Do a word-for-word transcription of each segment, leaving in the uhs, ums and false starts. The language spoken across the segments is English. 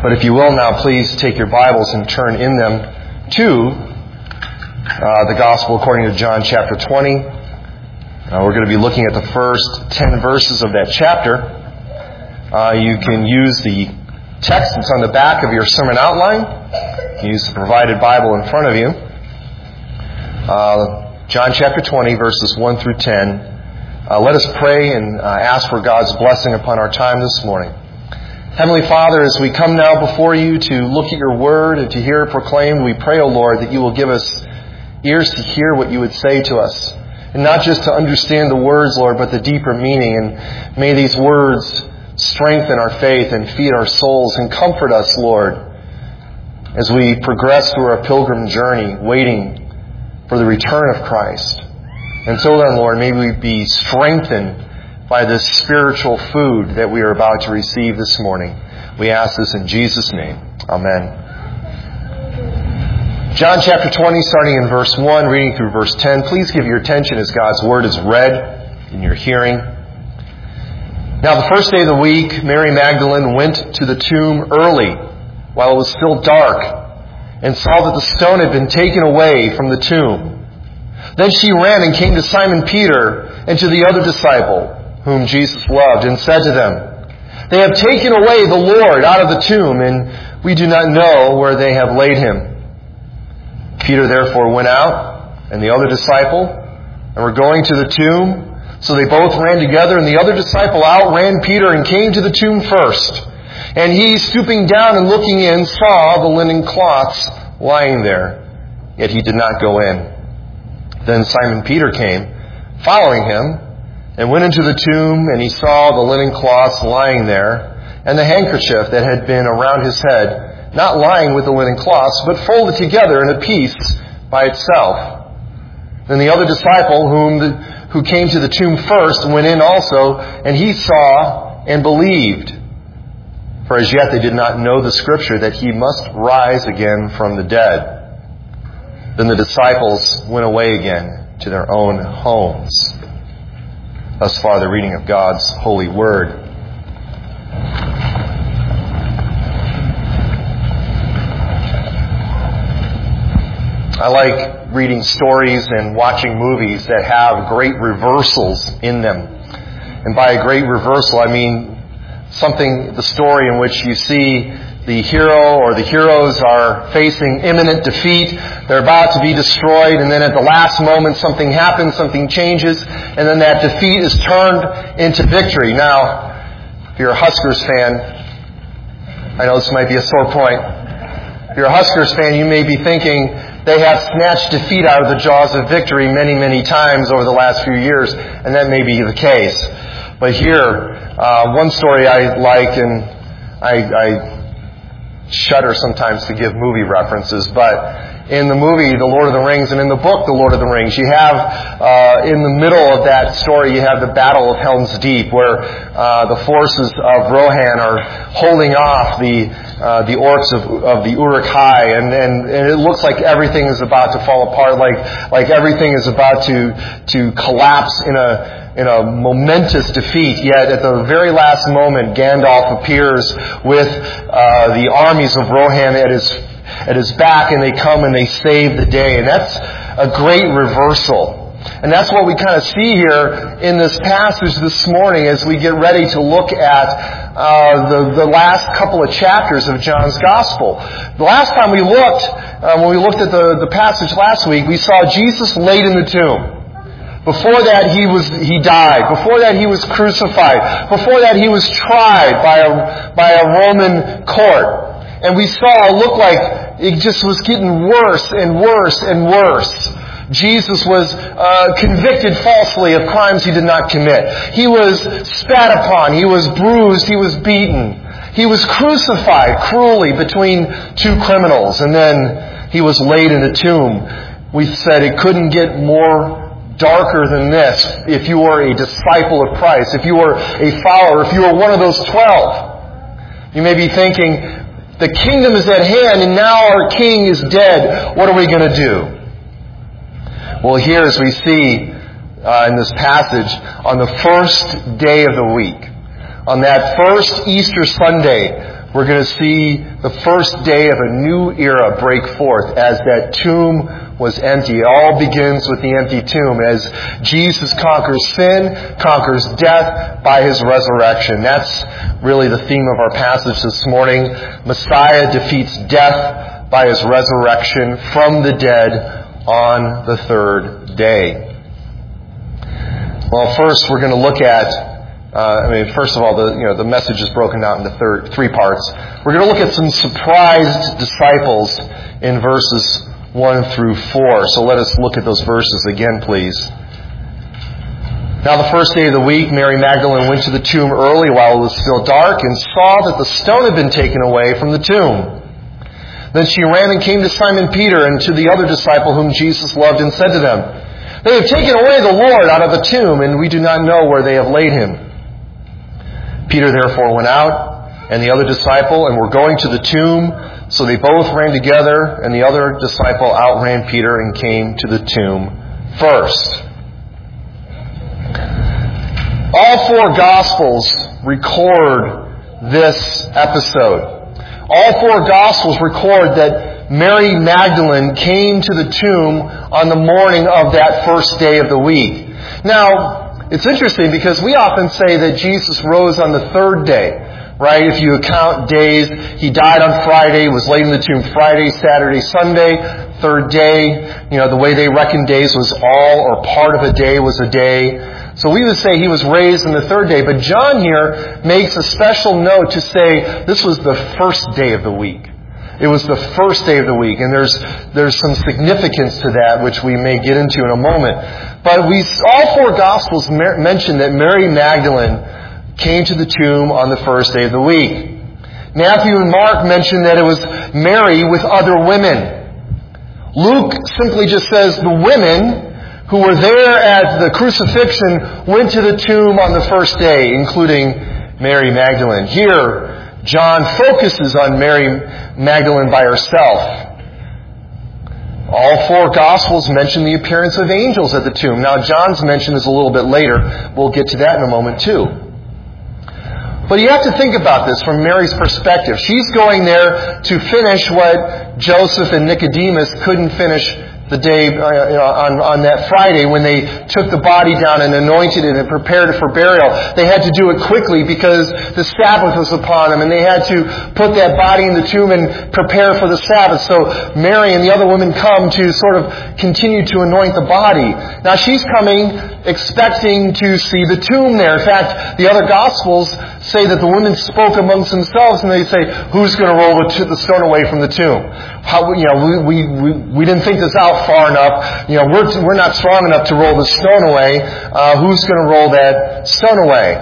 But if you will now, please take your Bibles and turn in them to uh, the Gospel according to John chapter twenty. Uh, we're going to be looking at the first ten verses of that chapter. Uh, you can use the text that's on the back of your sermon outline. You can use the provided Bible in front of you. Uh, John chapter twenty, verses one through ten. Uh, let us pray and uh, ask for God's blessing upon our time this morning. Heavenly Father, as we come now before you to look at your word and to hear it proclaimed, we pray, O Lord, that you will give us ears to hear what you would say to us. And not just to understand the words, Lord, but the deeper meaning. And may these words strengthen our faith and feed our souls and comfort us, Lord, as we progress through our pilgrim journey, waiting for the return of Christ. And so then, Lord, may we be strengthened by this spiritual food that we are about to receive this morning. We ask this in Jesus' name. Amen. John chapter twenty, starting in verse one, reading through verse ten. Please give your attention as God's word is read in your hearing. Now, the first day of the week, Mary Magdalene went to the tomb early, while it was still dark, and saw that the stone had been taken away from the tomb. Then she ran and came to Simon Peter and to the other disciple, whom Jesus loved, and said to them, "They have taken away the Lord out of the tomb, and we do not know where they have laid him." Peter therefore went out, and the other disciple, and were going to the tomb. So they both ran together, and the other disciple outran Peter and came to the tomb first. And he, stooping down and looking in, saw the linen cloths lying there, yet he did not go in. Then Simon Peter came, following him, and went into the tomb, and he saw the linen cloths lying there, and the handkerchief that had been around his head, not lying with the linen cloths, but folded together in a piece by itself. Then the other disciple, whom the, who came to the tomb first, went in also, and he saw and believed. For as yet they did not know the Scripture that he must rise again from the dead. Then the disciples went away again to their own homes. Thus far, the reading of God's holy word. I like reading stories and watching movies that have great reversals in them. And by a great reversal, I mean something, the story in which you see the hero or the heroes are facing imminent defeat. They're about to be destroyed, and then at the last moment something happens, something changes, and then that defeat is turned into victory. Now, if you're a Huskers fan, I know this might be a sore point. If you're a Huskers fan, you may be thinking they have snatched defeat out of the jaws of victory many, many times over the last few years, and that may be the case. But here, uh, one story I like, and I, I shudder sometimes to give movie references, but in the movie The Lord of the Rings and in the book The Lord of the Rings, you have uh, in the middle of that story you have the Battle of Helm's Deep, where uh, the forces of Rohan are holding off the uh, the orcs of, of the Uruk-hai, and, and and it looks like everything is about to fall apart, like like everything is about to to collapse in a in a momentous defeat. Yet at the very last moment, Gandalf appears with uh, the armies of Rohan at his at his back, and they come and they save the day. And that's a great reversal. And that's what we kind of see here in this passage this morning as we get ready to look at uh, the, the last couple of chapters of John's Gospel. The last time we looked, uh, when we looked at the, the passage last week, we saw Jesus laid in the tomb. Before that, he was he died. Before that, he was crucified. Before that, he was tried by a by a Roman court. And we saw it looked like it just was getting worse and worse and worse. Jesus was uh, convicted falsely of crimes he did not commit. He was spat upon. He was bruised. He was beaten. He was crucified cruelly between two criminals. And then he was laid in a tomb. We said it couldn't get more darker than this if you were a disciple of Christ, if you were a follower, if you were one of those twelve. You may be thinking, the kingdom is at hand and now our king is dead. What are we going to do? Well, here as we see uh, in this passage, on the first day of the week, on that first Easter Sunday, we're going to see the first day of a new era break forth as that tomb was empty. It all begins with the empty tomb as Jesus conquers sin, conquers death by His resurrection. That's really the theme of our passage this morning. Messiah defeats death by His resurrection from the dead on the third day. Well, first we're going to look at Uh, I mean, first of all, the you know the message is broken out into third, three parts. We're going to look at some surprised disciples in verses one through four. So let us look at those verses again, please. Now the first day of the week, Mary Magdalene went to the tomb early while it was still dark and saw that the stone had been taken away from the tomb. Then she ran and came to Simon Peter and to the other disciple whom Jesus loved and said to them, "They have taken away the Lord out of the tomb, and we do not know where they have laid Him." Peter therefore went out, and the other disciple, and were going to the tomb. So they both ran together, and the other disciple outran Peter and came to the tomb first. All four Gospels record this episode. All four Gospels record that Mary Magdalene came to the tomb on the morning of that first day of the week. Now, it's interesting because we often say that Jesus rose on the third day, right? If you account days, He died on Friday, was laid in the tomb Friday, Saturday, Sunday, third day. You know, the way they reckoned days was all or part of a day was a day. So we would say He was raised on the third day. But John here makes a special note to say this was the first day of the week. It was the first day of the week, and there's there's some significance to that, which we may get into in a moment. But we all four Gospels mention that Mary Magdalene came to the tomb on the first day of the week. Matthew and Mark mention that it was Mary with other women. Luke simply just says the women who were there at the crucifixion went to the tomb on the first day, including Mary Magdalene. Here, John focuses on Mary Magdalene by herself. All four Gospels mention the appearance of angels at the tomb. Now, John's mention is a little bit later. We'll get to that in a moment, too. But you have to think about this from Mary's perspective. She's going there to finish what Joseph and Nicodemus couldn't finish the day uh, you know, on, on that Friday when they took the body down and anointed it and prepared it for burial. They had to do it quickly because the Sabbath was upon them, and they had to put that body in the tomb and prepare for the Sabbath. So Mary and the other women come to sort of continue to anoint the body. Now she's coming expecting to see the tomb there. In fact, the other Gospels say that the women spoke amongst themselves and they say, "Who's going to roll the, t- the stone away from the tomb? How, you know, we, we, we, we didn't think this out far enough. You know, we're, we're not strong enough to roll the stone away. Uh, who's going to roll that stone away?"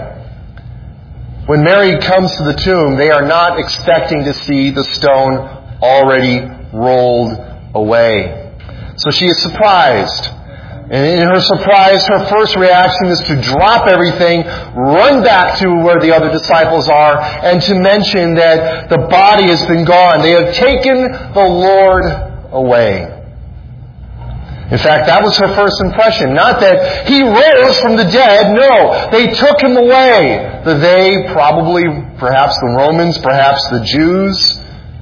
When Mary comes to the tomb, they are not expecting to see the stone already rolled away. So she is surprised. And in her surprise, her first reaction is to drop everything, run back to where the other disciples are, and to mention that the body has been gone. They have taken the Lord away. In fact, that was her first impression. Not that He rose from the dead. No, they took Him away. The they, probably, perhaps the Romans, perhaps the Jews.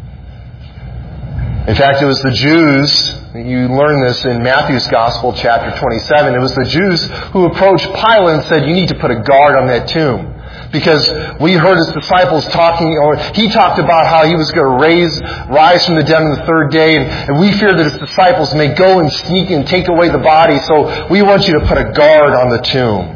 In fact, it was the Jews. You learn this in Matthew's Gospel, chapter twenty-seven. It was the Jews who approached Pilate and said, "You need to put a guard on that tomb." Because we heard His disciples talking, or He talked about how He was going to raise, rise from the dead on the third day, and, and we fear that His disciples may go and sneak and take away the body, so we want you to put a guard on the tomb.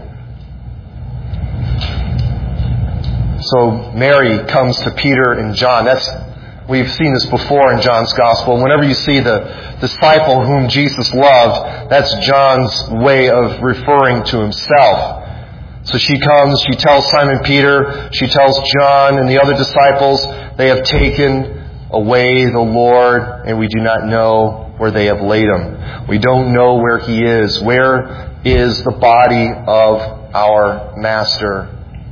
So Mary comes to Peter and John. That's We've seen this before in John's Gospel. Whenever you see the disciple whom Jesus loved, that's John's way of referring to himself. So she comes, she tells Simon Peter, she tells John and the other disciples, they have taken away the Lord, and we do not know where they have laid Him. We don't know where He is. Where is the body of our Master?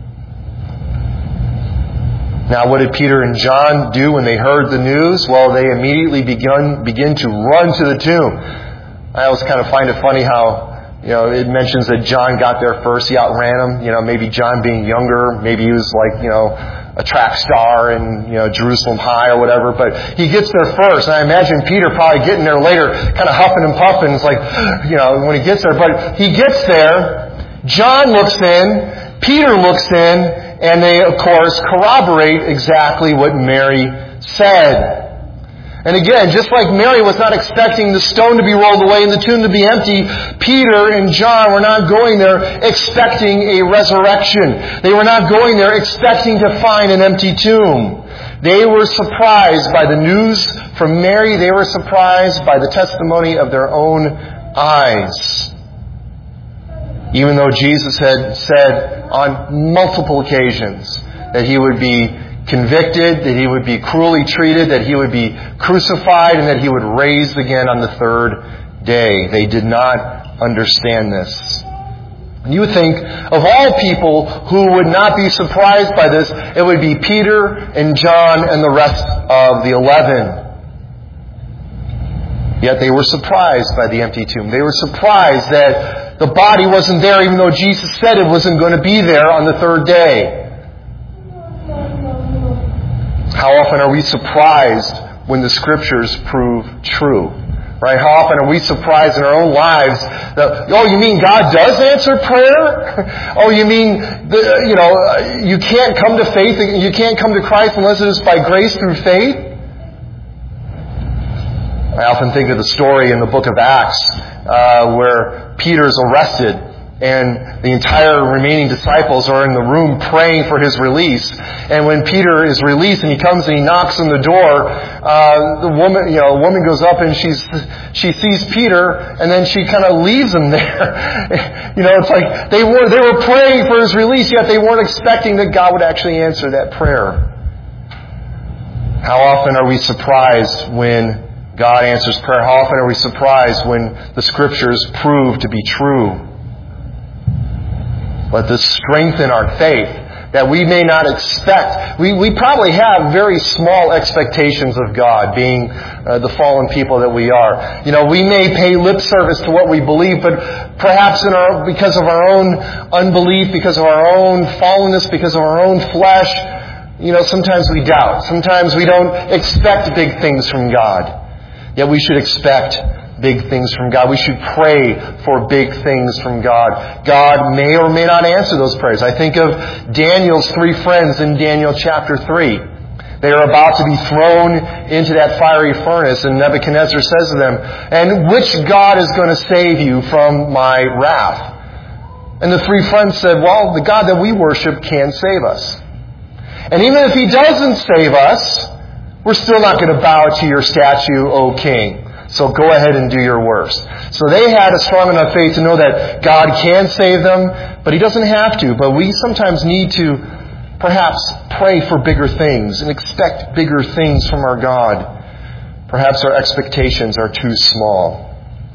Now, what did Peter and John do when they heard the news? Well, they immediately begun begin to run to the tomb. I always kind of find it funny how You know, it mentions that John got there first. He outran him. You know, maybe John being younger, maybe he was like, you know, a track star in, you know, Jerusalem High or whatever. But he gets there first. And I imagine Peter probably getting there later, kind of huffing and puffing. It's like, you know, when he gets there. But he gets there. John looks in. Peter looks in. And they, of course, corroborate exactly what Mary said. And again, just like Mary was not expecting the stone to be rolled away and the tomb to be empty, Peter and John were not going there expecting a resurrection. They were not going there expecting to find an empty tomb. They were surprised by the news from Mary. They were surprised by the testimony of their own eyes. Even though Jesus had said on multiple occasions that He would be convicted, that He would be cruelly treated, that He would be crucified, and that He would rise again on the third day. They did not understand this. And you would think of all people who would not be surprised by this, it would be Peter and John and the rest of the eleven. Yet they were surprised by the empty tomb. They were surprised that the body wasn't there, even though Jesus said it wasn't going to be there on the third day. How often are we surprised when the Scriptures prove true? Right? How often are we surprised in our own lives that, oh, you mean God does answer prayer? Oh, you mean, the, you know, you can't come to faith, you can't come to Christ unless it is by grace through faith? I often think of the story in the book of Acts uh, where Peter is arrested and the entire remaining disciples are in the room praying for his release. And when Peter is released and he comes and he knocks on the door, uh, the woman, you know, a woman goes up and she's, she sees Peter and then she kind of leaves him there. You know, it's like they were, they were praying for his release, yet they weren't expecting that God would actually answer that prayer. How often are we surprised when God answers prayer? How often are we surprised when the Scriptures prove to be true? Let this strengthen our faith that we may not expect. We, we probably have very small expectations of God, being uh, the fallen people that we are. You know, we may pay lip service to what we believe, but perhaps in our, because of our own unbelief, because of our own fallenness, because of our own flesh, you know, sometimes we doubt. Sometimes we don't expect big things from God. Yet we should expect big things from God. We should pray for big things from God. God may or may not answer those prayers. I think of Daniel's three friends in Daniel chapter three. They are about to be thrown into that fiery furnace, and Nebuchadnezzar says to them, "And which God is going to save you from my wrath?" And the three friends said, "Well, the God that we worship can save us. And even if He doesn't save us, we're still not going to bow to your statue, O king. So go ahead and do your worst." So they had a strong enough faith to know that God can save them, but He doesn't have to. But we sometimes need to perhaps pray for bigger things and expect bigger things from our God. Perhaps our expectations are too small.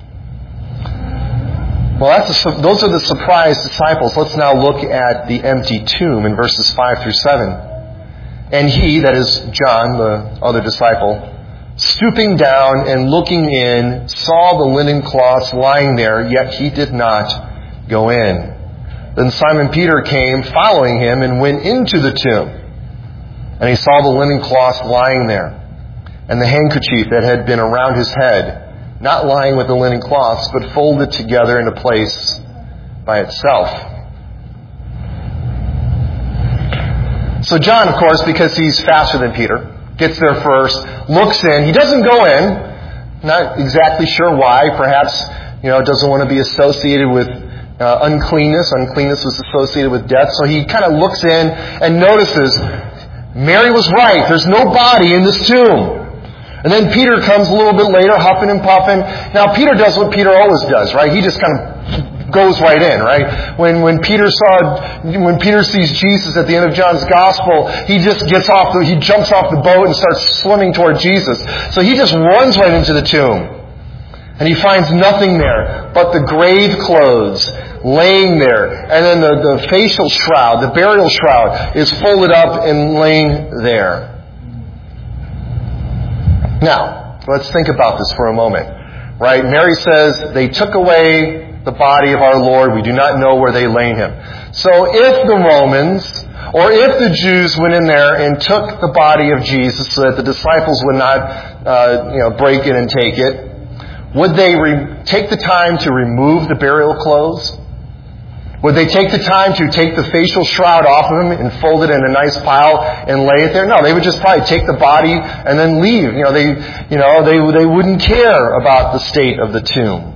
Well, that's a, those are the surprised disciples. Let's now look at the empty tomb in verses five through seven. "And he," that is John, the other disciple, "stooping down and looking in, saw the linen cloths lying there, yet he did not go in. Then Simon Peter came, following him, and went into the tomb. And he saw the linen cloths lying there, and the handkerchief that had been around his head, not lying with the linen cloths, but folded together in a place by itself." So John, of course, because he's faster than Peter, gets there first, looks in. He doesn't go in. Not exactly sure why. Perhaps, you know, doesn't want to be associated with uh, uncleanness. Uncleanness was associated with death. So he kind of looks in and notices Mary was right. There's no body in this tomb. And then Peter comes a little bit later, huffing and puffing. Now, Peter does what Peter always does, right? He just kind of goes right in, right? When when Peter saw when Peter sees Jesus at the end of John's Gospel, he just gets off the he jumps off the boat and starts swimming toward Jesus. So he just runs right into the tomb. And he finds nothing there but the grave clothes laying there. And then the, the facial shroud, the burial shroud, is folded up and laying there. Now, let's think about this for a moment. Right? Mary says they took away the body of our Lord. We do not know where they laid him. So if the Romans or if the Jews went in there and took the body of Jesus so that the disciples would not uh, you know, break in and take it, would they re- take the time to remove the burial clothes? Would they take the time to take the facial shroud off of him and fold it in a nice pile and lay it there? No, they would just probably take the body and then leave. You know, they, you know, they, they wouldn't care about the state of the tomb.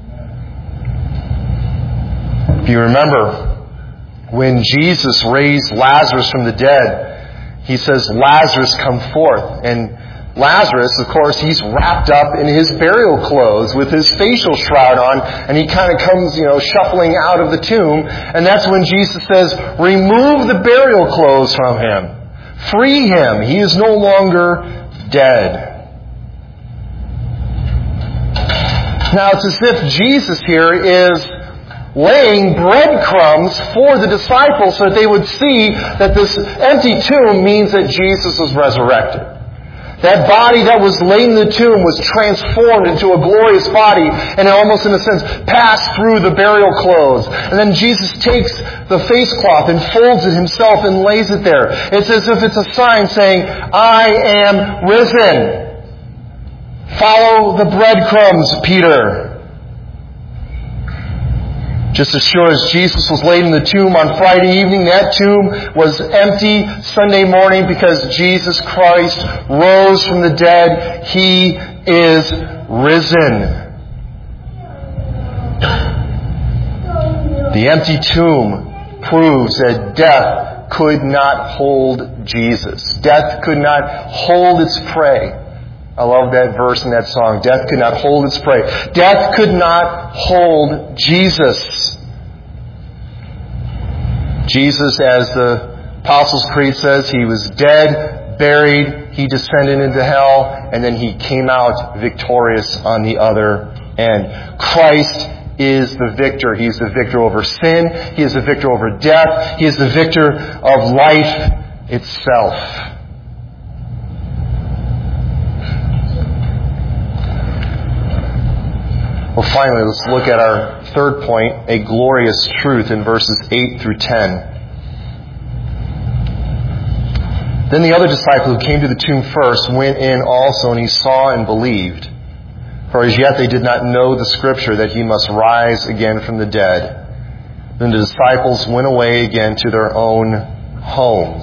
If you remember, when Jesus raised Lazarus from the dead, he says, "Lazarus, come forth." And Lazarus, of course, he's wrapped up in his burial clothes with his facial shroud on, and he kind of comes, you know, shuffling out of the tomb. And that's when Jesus says, remove the burial clothes from him. Free him. He is no longer dead. Now, it's as if Jesus here is laying breadcrumbs for the disciples so that they would see that this empty tomb means that Jesus is resurrected. That body that was laid in the tomb was transformed into a glorious body and almost in a sense passed through the burial clothes. And then Jesus takes the face cloth and folds it himself and lays it there. It's as if it's a sign saying, I am risen. Follow the breadcrumbs, Peter. Just as sure as Jesus was laid in the tomb on Friday evening, that tomb was empty Sunday morning because Jesus Christ rose from the dead. He is risen. The empty tomb proves that death could not hold Jesus. Death could not hold its prey. I love that verse in that song. Death could not hold its prey. Death could not hold Jesus. Jesus, as the Apostles' Creed says, he was dead, buried, he descended into hell, and then he came out victorious on the other end. Christ is the victor. He is the victor over sin. He is the victor over death. He is the victor of life itself. Well, finally, let's look at our third point, a glorious truth in verses eight through ten. Then the other disciple who came to the tomb first went in also, and he saw and believed. For as yet they did not know the Scripture that he must rise again from the dead. Then the disciples went away again to their own homes.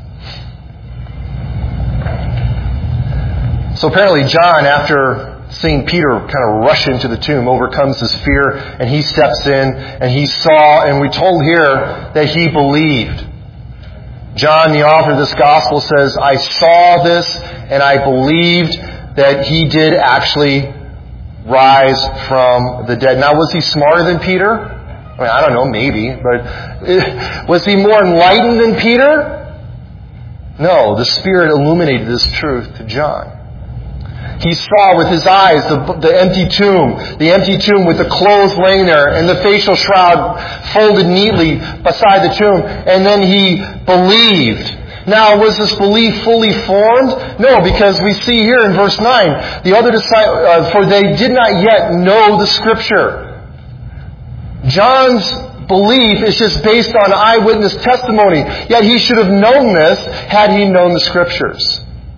So apparently John, after seeing Peter kind of rush into the tomb, overcomes his fear, and he steps in, and he saw, and we're told here that he believed. John, the author of this gospel, says, I saw this, and I believed that he did actually rise from the dead. Now, was he smarter than Peter? I mean, I don't know, maybe, but was he more enlightened than Peter? No, the Spirit illuminated this truth to John. He saw with his eyes the, the empty tomb, the empty tomb with the clothes laying there and the facial shroud folded neatly beside the tomb. And then he believed. Now, was this belief fully formed? No, because we see here in verse nine, the other disciples, uh, for they did not yet know the Scripture. John's belief is just based on eyewitness testimony. Yet he should have known this had he known the Scriptures.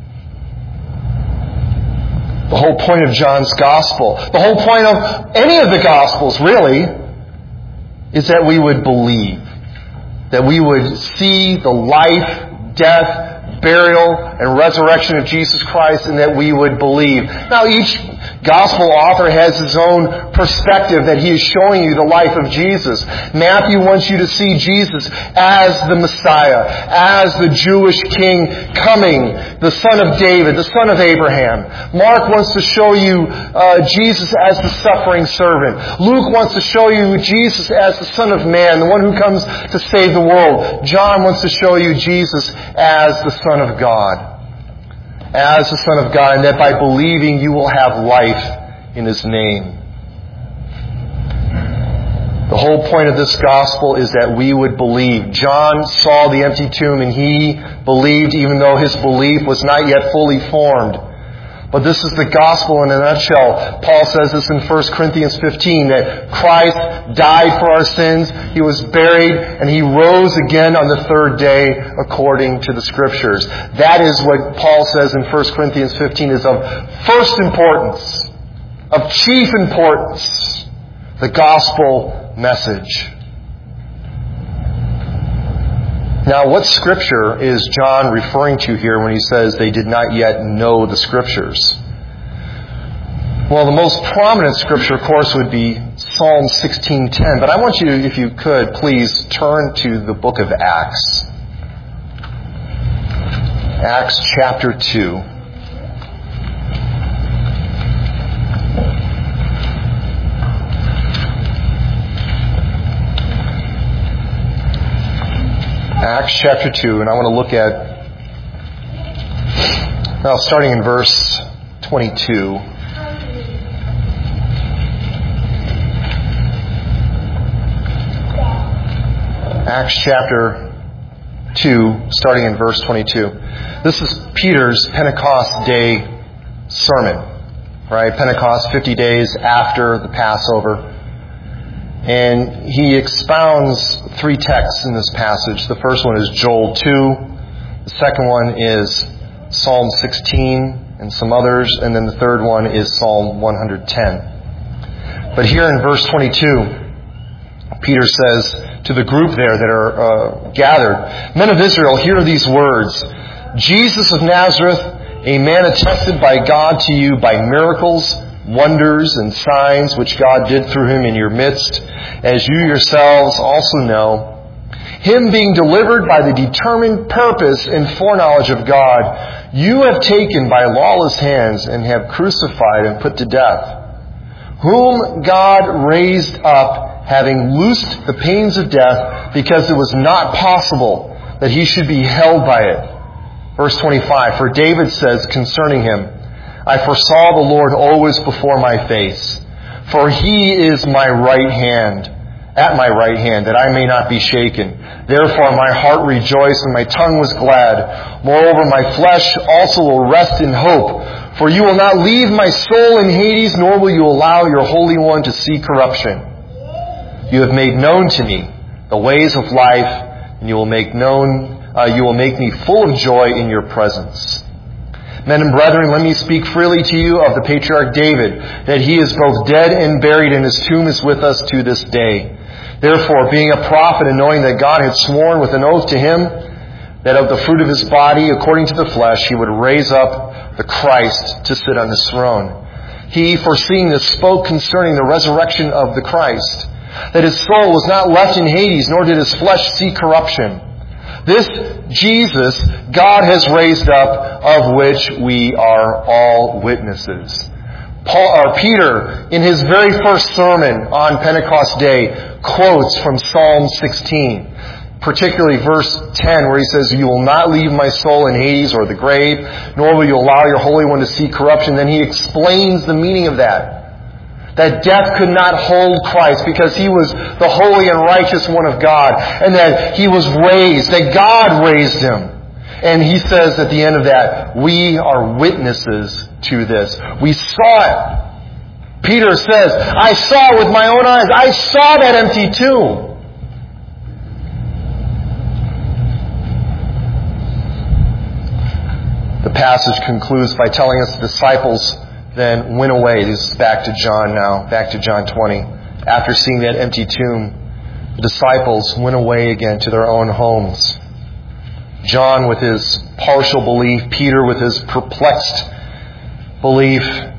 The whole point of John's Gospel, the whole point of any of the Gospels, really, is that we would believe. That we would see the life, death, burial, and resurrection of Jesus Christ, and that we would believe. Now, each Gospel author has his own perspective that he is showing you the life of Jesus. Matthew wants you to see Jesus as the Messiah, as the Jewish King coming, the Son of David, the Son of Abraham. Mark wants to show you uh, Jesus as the suffering servant. Luke wants to show you Jesus as the Son of Man, the one who comes to save the world. John wants to show you Jesus as the Son of God. As the Son of God, and that by believing you will have life in His name. The whole point of this gospel is that we would believe. John saw the empty tomb and he believed even though his belief was not yet fully formed. But this is the gospel in a nutshell. Paul says this in First Corinthians fifteen, that Christ died for our sins, He was buried, and He rose again on the third day according to the Scriptures. That is what Paul says in First Corinthians fifteen is of first importance, of chief importance, the gospel message. Now, what Scripture is John referring to here when he says they did not yet know the Scriptures? Well, the most prominent Scripture, of course, would be Psalm sixteen ten. But I want you, if you could, please turn to the book of Acts. Acts chapter two. Acts chapter two, and I want to look at, well, starting in verse twenty-two. Acts chapter two, starting in verse twenty-two. This is Peter's Pentecost Day sermon, right? Pentecost, fifty days after the Passover. And he expounds three texts in this passage. The first one is Joel two. The second one is Psalm sixteen and some others. And then the third one is Psalm one ten. But here in verse twenty-two, Peter says to the group there that are uh, gathered, "Men of Israel, hear these words. Jesus of Nazareth, a man attested by God to you by miracles, wonders, and signs which God did through him in your midst, as you yourselves also know, him being delivered by the determined purpose and foreknowledge of God, you have taken by lawless hands and have crucified and put to death, whom God raised up, having loosed the pains of death, because it was not possible that he should be held by it." Verse twenty-five, "For David says concerning him, I foresaw the Lord always before my face. For he is my right hand, at my right hand, that I may not be shaken. Therefore my heart rejoiced and my tongue was glad. Moreover, my flesh also will rest in hope. For you will not leave my soul in Hades, nor will you allow your Holy One to see corruption. You have made known to me the ways of life, and you will make known, uh, you will make me full of joy in your presence. Men and brethren, let me speak freely to you of the patriarch David, that he is both dead and buried, and his tomb is with us to this day. Therefore, being a prophet, and knowing that God had sworn with an oath to him, that of the fruit of his body, according to the flesh, he would raise up the Christ to sit on his throne. He, foreseeing this, spoke concerning the resurrection of the Christ, that his soul was not left in Hades, nor did his flesh see corruption. This Jesus God has raised up, of which we are all witnesses." Paul, or Peter, in his very first sermon on Pentecost Day, quotes from Psalm sixteen, particularly verse ten, where he says, "You will not leave my soul in Hades or the grave, nor will you allow your Holy One to see corruption." Then he explains the meaning of that. That death could not hold Christ because he was the holy and righteous one of God, and that he was raised, that God raised him. And he says at the end of that, we are witnesses to this. We saw it. Peter says, I saw it with my own eyes. I saw that empty tomb. The passage concludes by telling us the disciples then went away. This is back to John now, back to John twenty. After seeing that empty tomb, the disciples went away again to their own homes. John with his partial belief, Peter with his perplexed belief.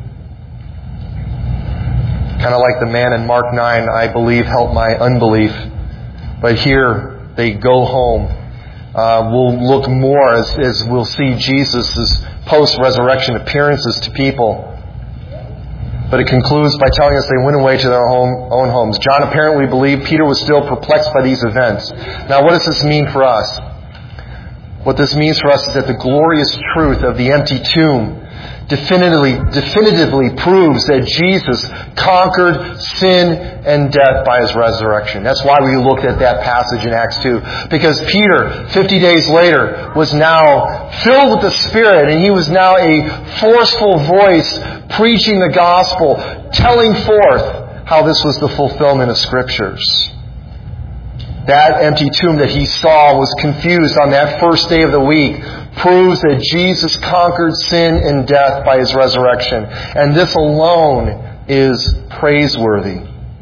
Kind of like the man in Mark nine, I believe, help my unbelief. But here they go home. Uh, we'll look more as, as we'll see Jesus' post-resurrection appearances to people. But it concludes by telling us they went away to their home, own homes. John apparently believed. Peter was still perplexed by these events. Now, what does this mean for us? What this means for us is that the glorious truth of the empty tomb definitively, definitively proves that Jesus conquered sin and death by His resurrection. That's why we looked at that passage in Acts two. Because Peter, fifty days later, was now filled with the Spirit, and he was now a forceful voice preaching the gospel, telling forth how this was the fulfillment of Scriptures. That empty tomb that he saw was confused on that first day of the week proves that Jesus conquered sin and death by His resurrection. And this alone is praiseworthy.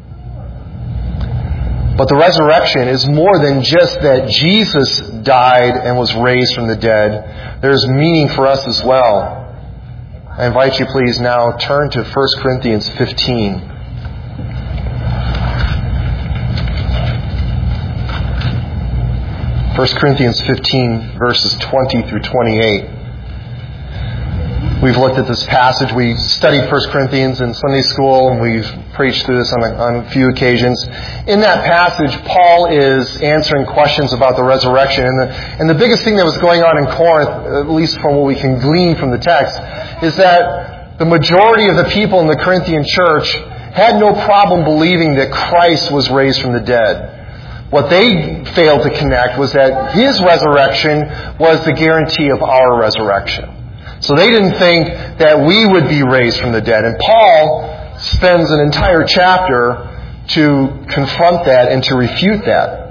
But the resurrection is more than just that Jesus died and was raised from the dead. There's meaning for us as well. I invite you please now turn to First Corinthians fifteen. First Corinthians fifteen, verses twenty through twenty-eight. We've looked at this passage. We studied First Corinthians in Sunday school, and we've preached through this on a, on a few occasions. In that passage, Paul is answering questions about the resurrection. And the, and the biggest thing that was going on in Corinth, at least from what we can glean from the text, is that the majority of the people in the Corinthian church had no problem believing that Christ was raised from the dead. What they failed to connect was that His resurrection was the guarantee of our resurrection. So they didn't think that we would be raised from the dead. And Paul spends an entire chapter to confront that and to refute that.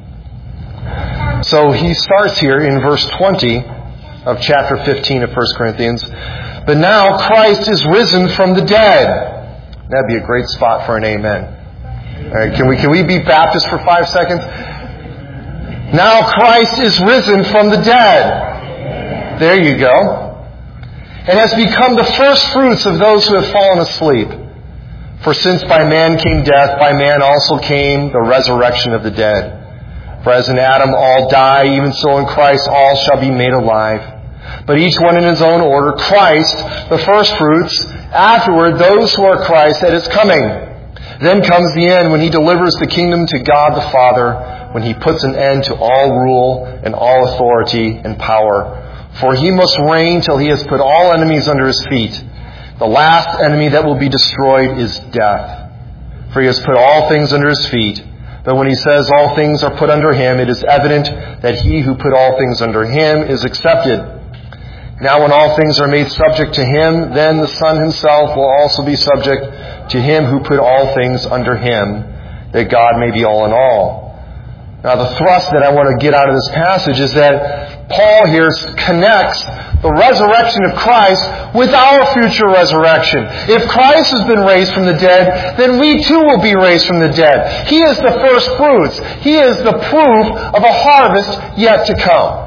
So he starts here in verse twenty of chapter fifteen of First Corinthians. But now Christ is risen from the dead. That'd be a great spot for an amen. All right, can we can we be Baptist for five seconds? Now Christ is risen from the dead. There you go. And has become the first fruits of those who have fallen asleep. For since by man came death, by man also came the resurrection of the dead. For as in Adam all die, even so in Christ all shall be made alive. But each one in his own order, Christ, the first fruits, afterward those who are Christ at His coming. Then comes the end when He delivers the kingdom to God the Father, when He puts an end to all rule and all authority and power. For He must reign till He has put all enemies under His feet. The last enemy that will be destroyed is death. For He has put all things under His feet. But when He says all things are put under Him, it is evident that He who put all things under Him is accepted. Now when all things are made subject to Him, then the Son Himself will also be subject to Him who put all things under Him, that God may be all in all. Now the thrust that I want to get out of this passage is that Paul here connects the resurrection of Christ with our future resurrection. If Christ has been raised from the dead, then we too will be raised from the dead. He is the first fruits. He is the proof of a harvest yet to come.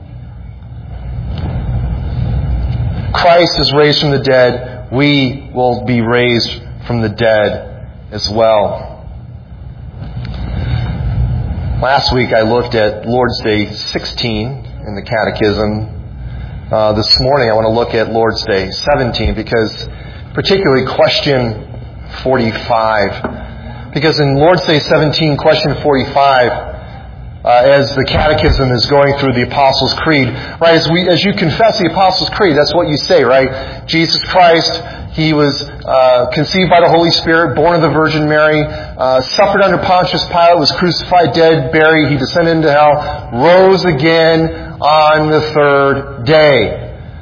Christ is raised from the dead. We will be raised from the dead as well. Last week I looked at Lord's Day sixteen in the Catechism. Uh, this morning I want to look at Lord's Day seventeen, because particularly question forty-five. Because in Lord's Day seventeen, question forty-five, uh, as the Catechism is going through the Apostles' Creed, right, as we, as you confess the Apostles' Creed, that's what you say, right? Jesus Christ, He was uh, conceived by the Holy Spirit, born of the Virgin Mary, uh, suffered under Pontius Pilate, was crucified, dead, buried. He descended into hell, rose again on the third day.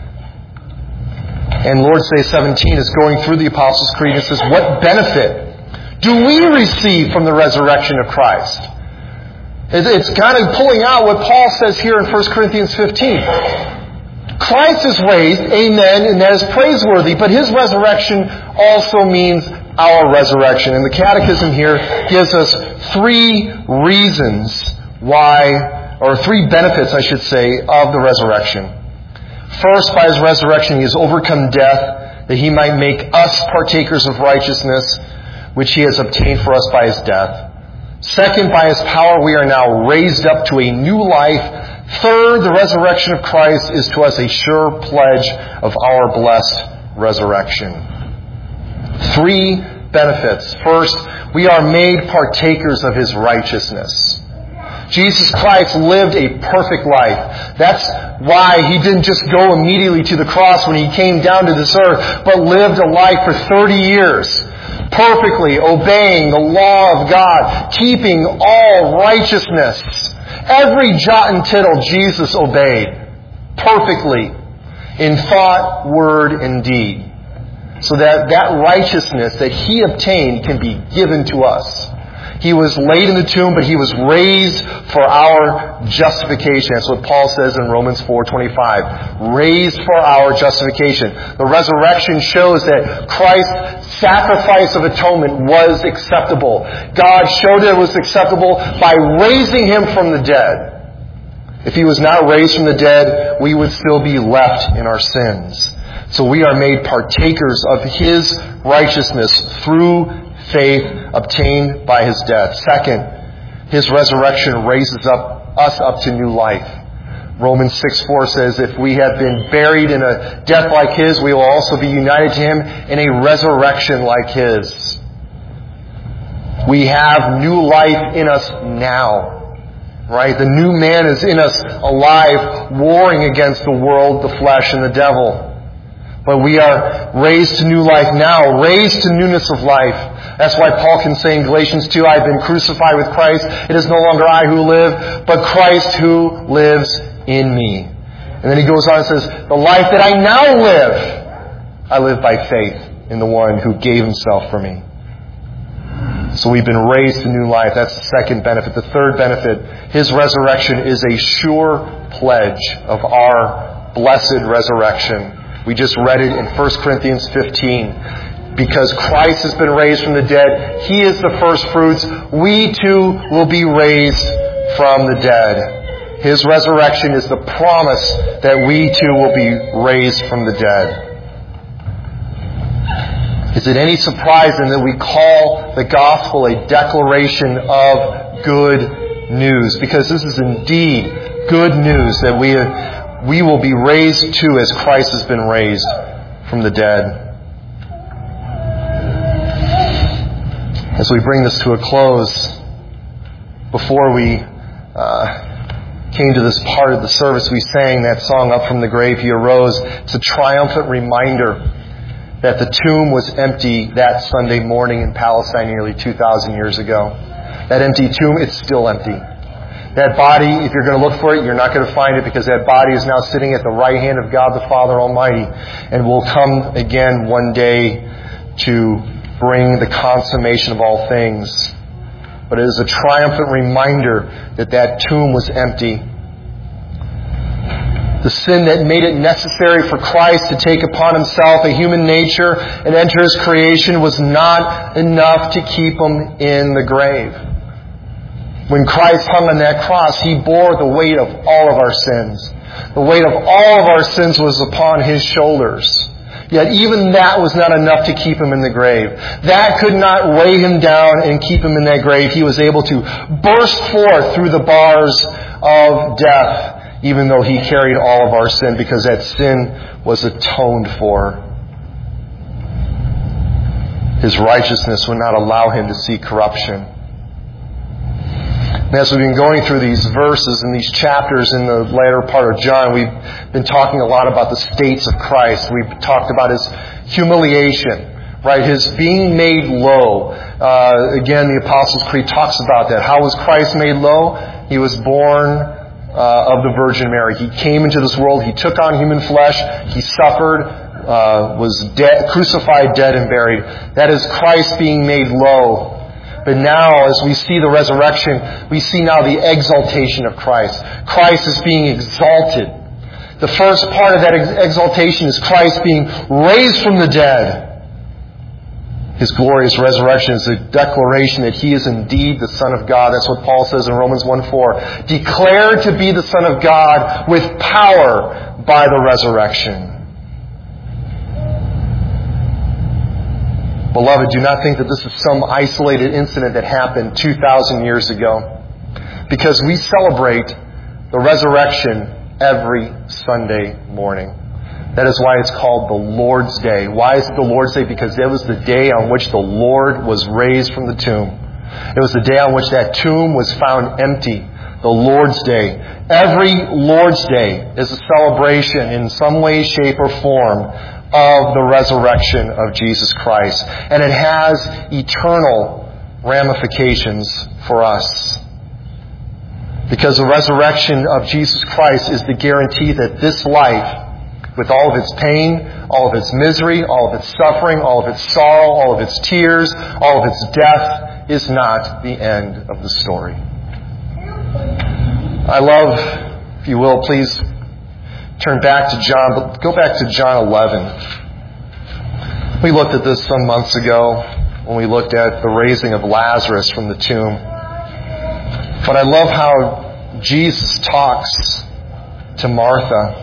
And Lord's Day seventeen is going through the Apostles' Creed and says, what benefit do we receive from the resurrection of Christ? It's kind of pulling out what Paul says here in First Corinthians fifteen. Christ is raised, amen, and that is praiseworthy, but His resurrection also means our resurrection. And the Catechism here gives us three reasons why, or three benefits, I should say, of the resurrection. First, by His resurrection, He has overcome death, that He might make us partakers of righteousness, which He has obtained for us by His death. Second, by His power, we are now raised up to a new life. Third, the resurrection of Christ is to us a sure pledge of our blessed resurrection. Three benefits. First, we are made partakers of His righteousness. Jesus Christ lived a perfect life. That's why He didn't just go immediately to the cross when He came down to this earth, but lived a life for thirty years, perfectly obeying the law of God, keeping all righteousness. Every jot and tittle Jesus obeyed perfectly in thought, word, and deed, so that that righteousness that He obtained can be given to us. He was laid in the tomb, but He was raised for our justification. That's what Paul says in Romans four twenty-five. Raised for our justification. The resurrection shows that Christ's sacrifice of atonement was acceptable. God showed it was acceptable by raising Him from the dead. If He was not raised from the dead, we would still be left in our sins. So we are made partakers of His righteousness through faith obtained by His death. Second, His resurrection raises up us up to new life. Romans six four says, if we have been buried in a death like His, we will also be united to Him in a resurrection like His. We have new life in us now. Right? The new man is in us alive, warring against the world, the flesh, and the devil. But we are raised to new life now, raised to newness of life. That's why Paul can say in Galatians two, I have been crucified with Christ. It is no longer I who live, but Christ who lives in me. And then he goes on and says, the life that I now live, I live by faith in the one who gave Himself for me. So we've been raised to new life. That's the second benefit. The third benefit, His resurrection is a sure pledge of our blessed resurrection. We just read it in First Corinthians fifteen. Because Christ has been raised from the dead, He is the first fruits. We too will be raised from the dead. His resurrection is the promise that we too will be raised from the dead. Is it any surprise then that we call the gospel a declaration of good news? Because this is indeed good news that we we will be raised to as Christ has been raised from the dead. As we bring this to a close, before we uh, came to this part of the service, we sang that song, Up From the Grave He Arose. It's a triumphant reminder that the tomb was empty that Sunday morning in Palestine nearly two thousand years ago. That empty tomb, it's still empty. That body, if you're going to look for it, you're not going to find it, because that body is now sitting at the right hand of God the Father Almighty and will come again one day to bring the consummation of all things. But it is a triumphant reminder that that tomb was empty. The sin that made it necessary for Christ to take upon Himself a human nature and enter His creation was not enough to keep Him in the grave. When Christ hung on that cross, He bore the weight of all of our sins. The weight of all of our sins was upon His shoulders. Yet even that was not enough to keep Him in the grave. That could not weigh Him down and keep Him in that grave. He was able to burst forth through the bars of death, even though He carried all of our sin, because that sin was atoned for. His righteousness would not allow Him to see corruption. And as we've been going through these verses and these chapters in the later part of John, we've been talking a lot about the states of Christ. We've talked about His humiliation, right? His being made low. Uh, again, the Apostles' Creed talks about that. How was Christ made low? He was born uh, of the Virgin Mary. He came into this world. He took on human flesh. He suffered, uh, was dead, crucified, dead, and buried. That is Christ being made low. But now, as we see the resurrection, we see now the exaltation of Christ. Christ is being exalted. The first part of that ex- exaltation is Christ being raised from the dead. His glorious resurrection is a declaration that He is indeed the Son of God. That's what Paul says in Romans one four. Declared to be the Son of God with power by the resurrection. Beloved, do not think that this is some isolated incident that happened two thousand years ago. Because we celebrate the resurrection every Sunday morning. That is why it's called the Lord's Day. Why is it the Lord's Day? Because that was the day on which the Lord was raised from the tomb. It was the day on which that tomb was found empty, the Lord's Day. Every Lord's Day is a celebration in some way, shape, or form of the resurrection of Jesus Christ. And it has eternal ramifications for us. Because the resurrection of Jesus Christ is the guarantee that this life, with all of its pain, all of its misery, all of its suffering, all of its sorrow, all of its tears, all of its death, is not the end of the story. I love, if you will, please turn back to John, but go back to John eleven. We looked at this some months ago when we looked at the raising of Lazarus from the tomb. But I love how Jesus talks to Martha.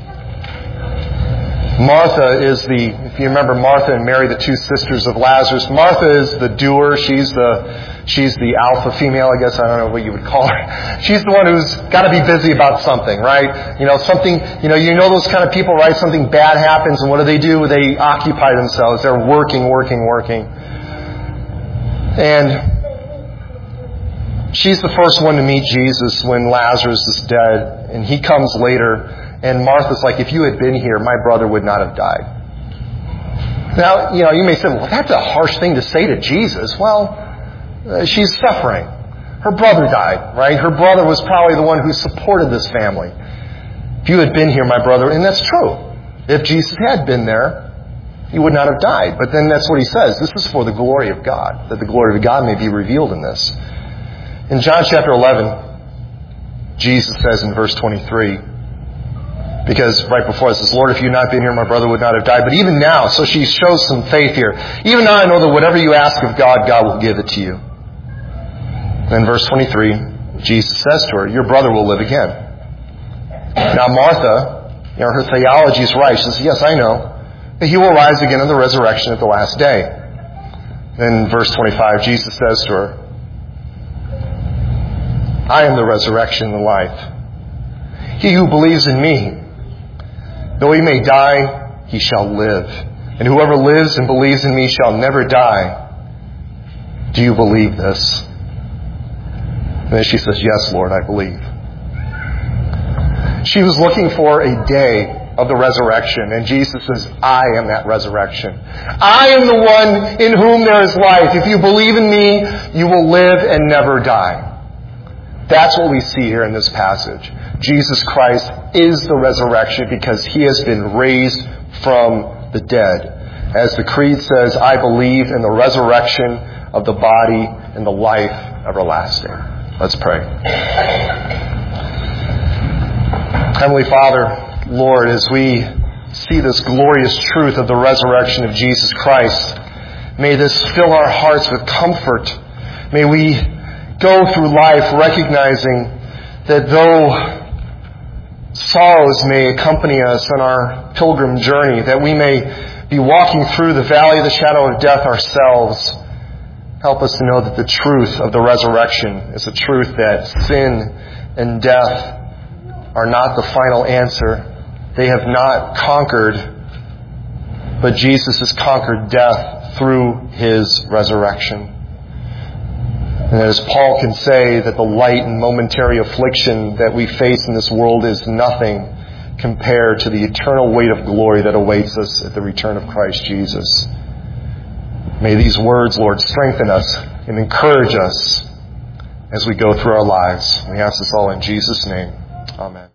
Martha is the, if you remember Martha and Mary, the two sisters of Lazarus, Martha is the doer. She's the she's the alpha female, I guess. I don't know what you would call her. She's the one who's got to be busy about something, right? You know, something, you know, you know those kind of people, right? Something bad happens, and what do they do? They occupy themselves. They're working, working, working. And she's the first one to meet Jesus when Lazarus is dead, and he comes later. And Martha's like, if you had been here, my brother would not have died. Now, you know, you may say, well, that's a harsh thing to say to Jesus. Well, uh, she's suffering. Her brother died, right? Her brother was probably the one who supported this family. If you had been here, my brother, and that's true. If Jesus had been there, he would not have died. But then that's what he says. This is for the glory of God, that the glory of God may be revealed in this. In John chapter eleven, Jesus says in verse twenty-three, because right before it says, Lord, if you had not been here, my brother would not have died. But even now, so she shows some faith here. Even now I know that whatever you ask of God, God will give it to you. Then verse twenty-three, Jesus says to her, your brother will live again. Now Martha, you know, her theology is right. She says, yes, I know. But he will rise again in the resurrection at the last day. Then verse twenty-five, Jesus says to her, I am the resurrection and the life. He who believes in me, though he may die, he shall live. And whoever lives and believes in me shall never die. Do you believe this? And then she says, yes, Lord, I believe. She was looking for a day of the resurrection. And Jesus says, I am that resurrection. I am the one in whom there is life. If you believe in me, you will live and never die. That's what we see here in this passage. Jesus Christ is the resurrection because he has been raised from the dead. As the Creed says, I believe in the resurrection of the body and the life everlasting. Let's pray. Heavenly Father, Lord, as we see this glorious truth of the resurrection of Jesus Christ, may this fill our hearts with comfort. May we go through life recognizing that though sorrows may accompany us on our pilgrim journey, that we may be walking through the valley of the shadow of death ourselves, help us to know that the truth of the resurrection is a truth that sin and death are not the final answer. They have not conquered, but Jesus has conquered death through his resurrection. And as Paul can say that the light and momentary affliction that we face in this world is nothing compared to the eternal weight of glory that awaits us at the return of Christ Jesus. May these words, Lord, strengthen us and encourage us as we go through our lives. We ask this all in Jesus' name. Amen.